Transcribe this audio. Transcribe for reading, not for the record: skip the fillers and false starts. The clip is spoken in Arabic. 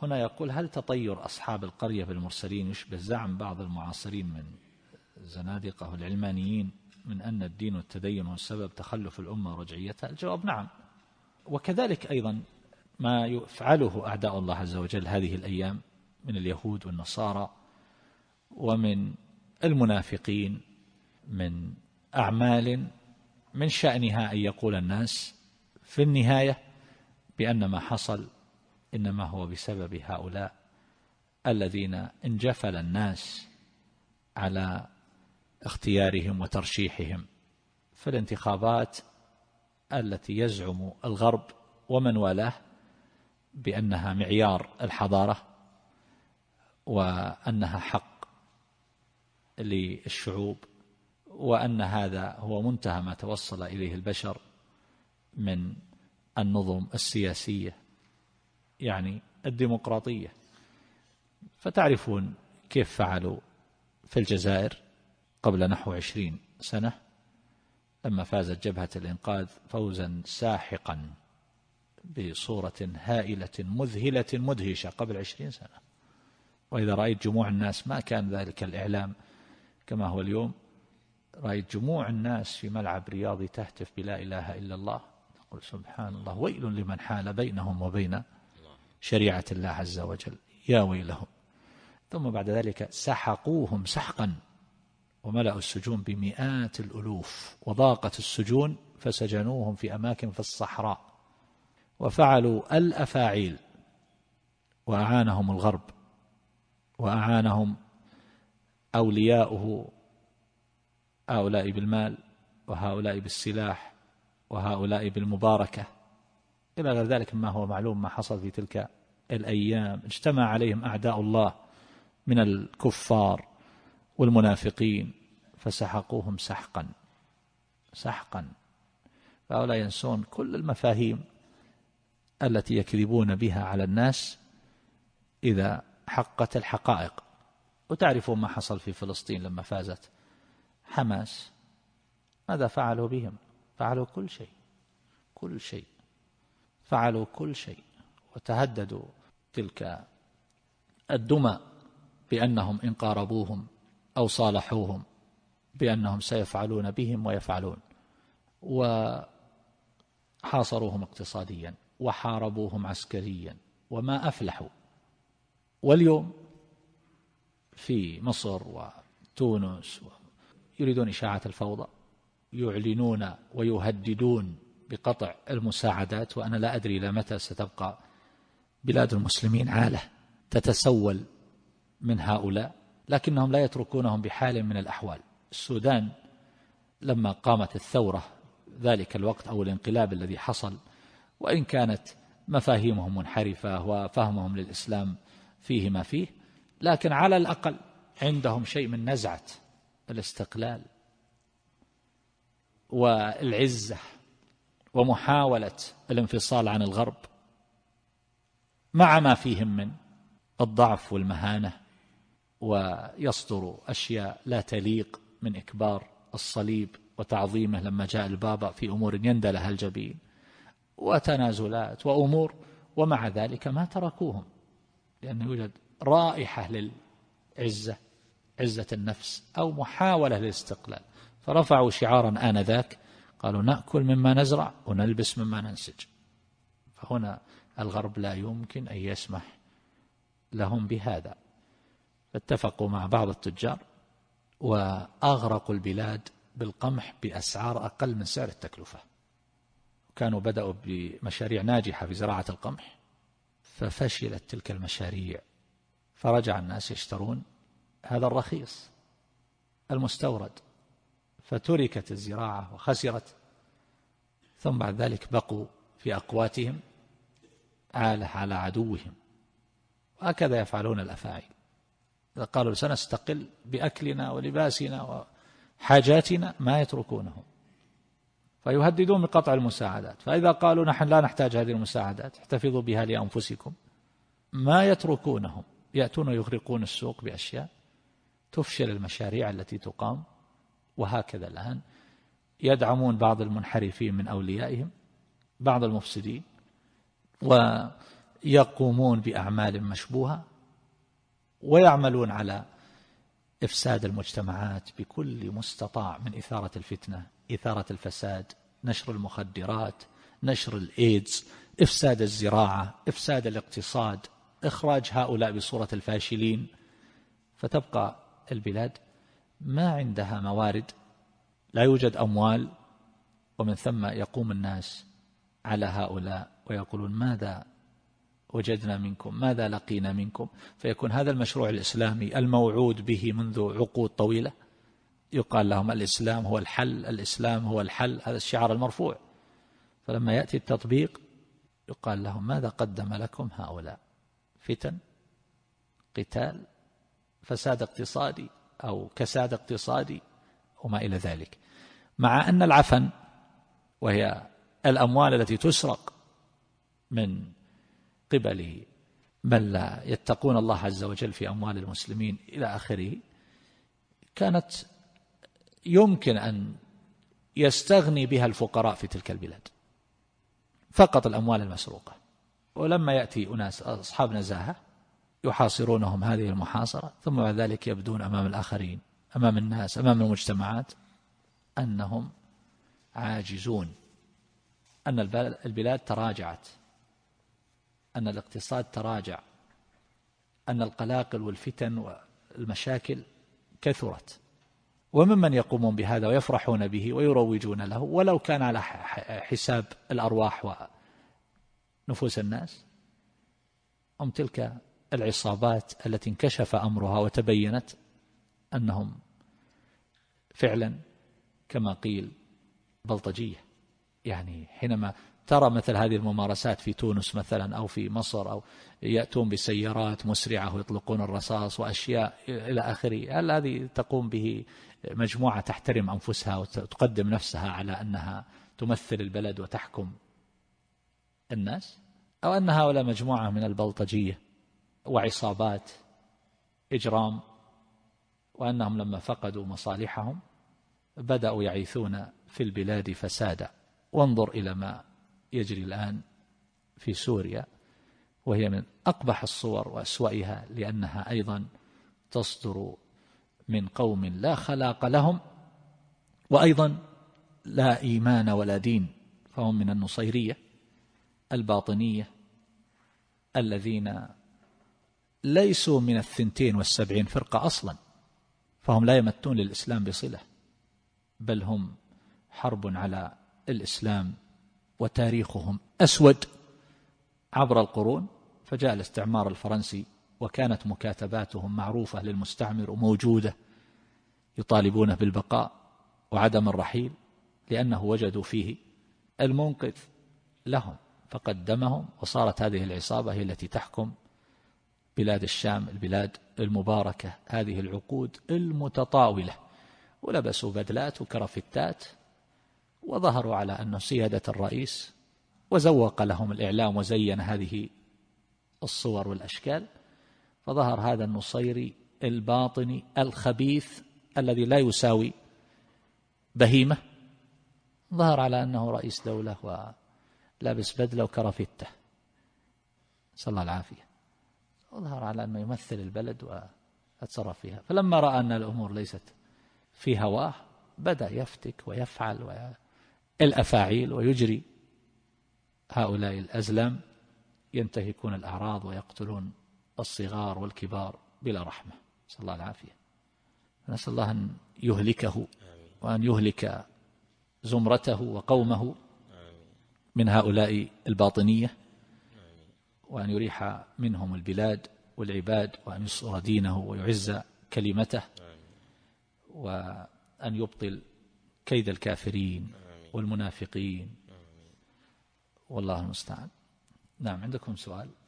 هنا يقول: هل تطير أصحاب القرية بالمرسلين يشبه زعم بعض المعاصرين من الزنادقة والعلمانيين من أن الدين والتدين هو سبب تخلف الأمة ورجعيتها؟ الجواب نعم. وكذلك أيضا ما يفعله أعداء الله عز وجل هذه الأيام من اليهود والنصارى ومن المنافقين من أعمال من شأنها أن يقول الناس في النهاية بأن ما حصل إنما هو بسبب هؤلاء الذين انجفل الناس على اختيارهم وترشيحهم في الانتخابات التي يزعم الغرب ومن والاه بأنها معيار الحضارة وأنها حق للشعوب وأن هذا هو منتهى ما توصل إليه البشر من النظم السياسية، يعني الديمقراطية. فتعرفون كيف فعلوا في الجزائر قبل نحو 20 سنة لما فازت جبهة الإنقاذ فوزا ساحقا بصورة هائلة مذهلة مدهشة قبل 20 سنة. وإذا رأيت جموع الناس، ما كان ذلك الإعلام كما هو اليوم، رأيت جموع الناس في ملعب رياضي تهتف بلا إله إلا الله، تقول سبحان الله، ويل لمن حال بينهم وبين شريعة الله عز وجل، يا ويلهم. ثم بعد ذلك سحقوهم سحقا وملأوا السجون بمئات الألوف، وضاقت السجون فسجنوهم في أماكن في الصحراء، وفعلوا الأفاعيل، وأعانهم الغرب وأعانهم أولياؤه، هؤلاء بالمال وهؤلاء بالسلاح وهؤلاء بالمباركة إلى غير ذلك ما هو معلوم ما حصل في تلك الأيام. اجتمع عليهم أعداء الله من الكفار والمنافقين فسحقوهم سحقا سحقا. فهؤلاء ينسون كل المفاهيم التي يكذبون بها على الناس إذا حقت الحقائق. وتعرفون ما حصل في فلسطين لما فازت حماس، ماذا فعلوا بهم؟ فعلوا كل شيء فعلوا كل شيء، وتهددوا تلك الدمى بأنهم إن قاربوهم أو صالحوهم بأنهم سيفعلون بهم ويفعلون، وحاصروهم اقتصاديا وحاربوهم عسكريا وما أفلحوا. واليوم في مصر وتونس يريدون إشاعة الفوضى، يعلنون ويهددون بقطع المساعدات. وأنا لا أدري إلى متى ستبقى بلاد المسلمين عالة تتسول من هؤلاء، لكنهم لا يتركونهم بحال من الأحوال. السودان لما قامت الثورة ذلك الوقت أو الانقلاب الذي حصل، وإن كانت مفاهيمهم منحرفة وفهمهم للإسلام فيه ما فيه، لكن على الأقل عندهم شيء من نزعة الاستقلال والعزة ومحاولة الانفصال عن الغرب، مع ما فيهم من الضعف والمهانة، ويصدر أشياء لا تليق من إكبار الصليب وتعظيمه لما جاء البابا في أمور يندى لها الجبين، وتنازلات وأمور، ومع ذلك ما تركوهم، لأنه يوجد رائحة للعزة، عزة النفس أو محاولة للاستقلال، فرفعوا شعارا آنذاك قالوا نأكل مما نزرع ونلبس مما ننسج. فهنا الغرب لا يمكن أن يسمح لهم بهذا، فاتفقوا مع بعض التجار وأغرقوا البلاد بالقمح بأسعار أقل من سعر التكلفة. كانوا بدأوا بمشاريع ناجحة في زراعة القمح ففشلت تلك المشاريع، فرجع الناس يشترون هذا الرخيص المستورد، فتركت الزراعة وخسرت. ثم بعد ذلك بقوا في أقواتهم عالة على عدوهم، وهكذا يفعلون الأفاعيل. إذا قالوا سنستقل بأكلنا ولباسنا وحاجاتنا ما يتركونهم، فيهددون بقطع المساعدات. فإذا قالوا نحن لا نحتاج هذه المساعدات احتفظوا بها لأنفسكم، ما يتركونهم، يأتون ويغرقون السوق بأشياء تفشل المشاريع التي تقام. وهكذا الآن يدعمون بعض المنحرفين من أوليائهم، بعض المفسدين، ويقومون بأعمال مشبوهة ويعملون على إفساد المجتمعات بكل مستطاع من إثارة الفتنة، إثارة الفساد، نشر المخدرات، نشر الإيدز، إفساد الزراعة، إفساد الاقتصاد، إخراج هؤلاء بصورة الفاشلين. فتبقى البلاد ما عندها موارد، لا يوجد أموال، ومن ثم يقوم الناس على هؤلاء ويقولون ماذا وجدنا منكم، ماذا لقينا منكم، فيكون هذا المشروع الإسلامي الموعود به منذ عقود طويلة يقال لهم الإسلام هو الحل، الإسلام هو الحل، هذا الشعار المرفوع. فلما يأتي التطبيق يقال لهم ماذا قدم لكم هؤلاء؟ فتن، قتال، فساد اقتصادي أو كساد اقتصادي وما إلى ذلك. مع أن العفن، وهي الأموال التي تسرق من قبل من لا يتقون الله عز وجل في أموال المسلمين إلى آخره، كانت يمكن أن يستغني بها الفقراء في تلك البلاد، فقط الأموال المسروقة. ولما يأتي أناس أصحاب نزاهة يحاصرونهم هذه المحاصرة، ثم بعد ذلك يبدون أمام الآخرين، أمام الناس، أمام المجتمعات، أنهم عاجزون، أن البلاد تراجعت، أن الاقتصاد تراجع، أن القلاقل والفتن والمشاكل كثرت. وممن يقومون بهذا ويفرحون به ويروجون له ولو كان على حساب الأرواح ونفوس الناس، هم تلك العصابات التي انكشف أمرها وتبينت أنهم فعلا كما قيل بلطجية. يعني حينما ترى مثل هذه الممارسات في تونس مثلا أو في مصر، أو يأتون بسيارات مسرعة ويطلقون الرصاص وأشياء إلى آخره، هل هذه تقوم به مجموعة تحترم أنفسها وتقدم نفسها على أنها تمثل البلد وتحكم الناس، أو أن هؤلاء مجموعة من البلطجية وعصابات إجرام، وأنهم لما فقدوا مصالحهم بدأوا يعيثون في البلاد فسادا؟ وانظر إلى ما يجري الآن في سوريا، وهي من أقبح الصور وأسوأها، لأنها أيضا تصدر من قوم لا خلاق لهم، وأيضا لا إيمان ولا دين، فهم من النصيرية الباطنية الذين ليسوا من 72 فرقة أصلا، فهم لا يمتون للإسلام بصلة، بل هم حرب على الإسلام، وتاريخهم أسود عبر القرون. فجاء الاستعمار الفرنسي وكانت مكاتباتهم معروفة للمستعمر وموجودة، يطالبونه بالبقاء وعدم الرحيل، لأنه وجدوا فيه المنقذ لهم فقدمهم، وصارت هذه العصابة هي التي تحكم بلاد الشام، البلاد المباركة هذه العقود المتطاولة. ولبسوا بدلات وكرافتات وظهروا على أنه سيادة الرئيس، وزوق لهم الإعلام وزين هذه الصور والأشكال، فظهر هذا النصيري الباطني الخبيث الذي لا يساوي بهيمة، ظهر على أنه رئيس دولة ولابس بدلة وكرافتة، صلى الله العافية، وظهر على أنه يمثل البلد ويتصرف فيها. فلما رأى أن الأمور ليست في هواه بدأ يفتك ويفعل الأفاعيل ويجري هؤلاء الأزلام، ينتهكون الأعراض ويقتلون الصغار والكبار بلا رحمة، صلى الله العافية. نسأل الله أن يهلكه وأن يهلك زمرته وقومه من هؤلاء الباطنية، وأن يريح منهم البلاد والعباد، وأن ينصر دينه ويعز كلمته، وأن يبطل كيد الكافرين والمنافقين، والله المستعان. نعم، عندكم سؤال؟